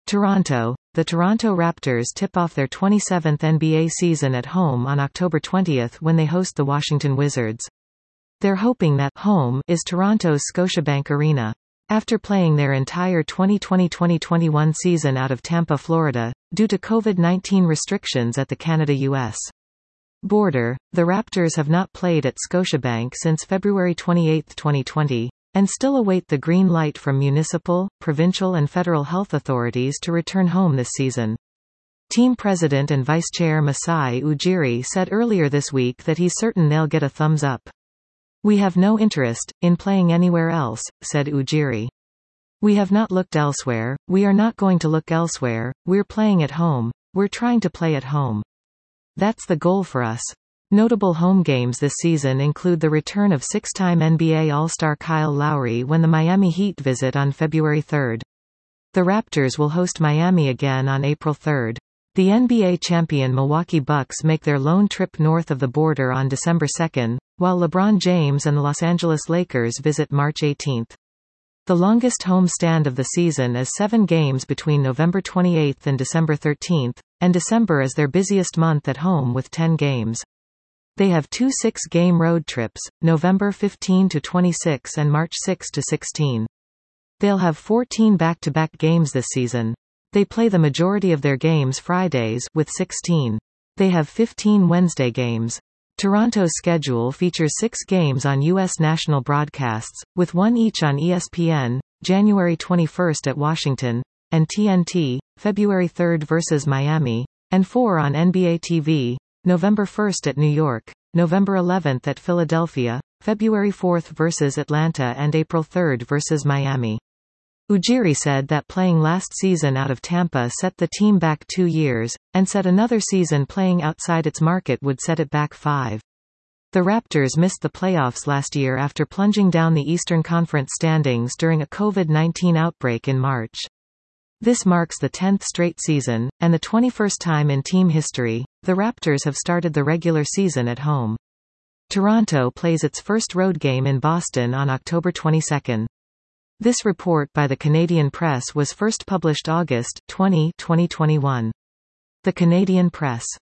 Toronto. The Toronto Raptors tip off their 27th NBA season at home on October 20 when they host the Washington Wizards. They're hoping that home is Toronto's Scotiabank Arena. After playing their entire 2020-2021 season out of Tampa, Florida, due to COVID-19 restrictions at the Canada-US border, the Raptors have not played at Scotiabank since February 28, 2020, and still await the green light from municipal, provincial and federal health authorities to return home this season. Team president and vice chair Masai Ujiri said earlier this week that he's certain they'll get a thumbs up. "We have no interest in playing anywhere else," said Ujiri. "We have not looked elsewhere, we are not going to look elsewhere, we're playing at home, we're trying to play at home. That's the goal for us." Notable home games this season include the return of six-time NBA All-Star Kyle Lowry when the Miami Heat visit on February 3. The Raptors will host Miami again on April 3. The NBA champion Milwaukee Bucks make their lone trip north of the border on December 2, while LeBron James and the Los Angeles Lakers visit March 18. The longest home stand of the season is 7 games between November 28 and December 13, and December is their busiest month at home with 10 games. They have 2 6-game road trips, November 15 to 26 and March 6 to 16. They'll have 14 back-to-back games this season. They play the majority of their games Fridays, with 16. They have 15 Wednesday games. Toronto's schedule features 6 games on U.S. national broadcasts, with 1 each on ESPN, January 21 at Washington, and TNT, February 3 versus Miami, and 4 on NBA TV, November 1 at New York, November 11 at Philadelphia, February 4 versus Atlanta and April 3 versus Miami. Ujiri said that playing last season out of Tampa set the team back 2 years, and said another season playing outside its market would set it back 5. The Raptors missed the playoffs last year after plunging down the Eastern Conference standings during a COVID-19 outbreak in March. This marks the 10th straight season, and the 21st time in team history, the Raptors have started the regular season at home. Toronto plays its first road game in Boston on October 22. This report by the Canadian Press was first published August 20, 2021. The Canadian Press.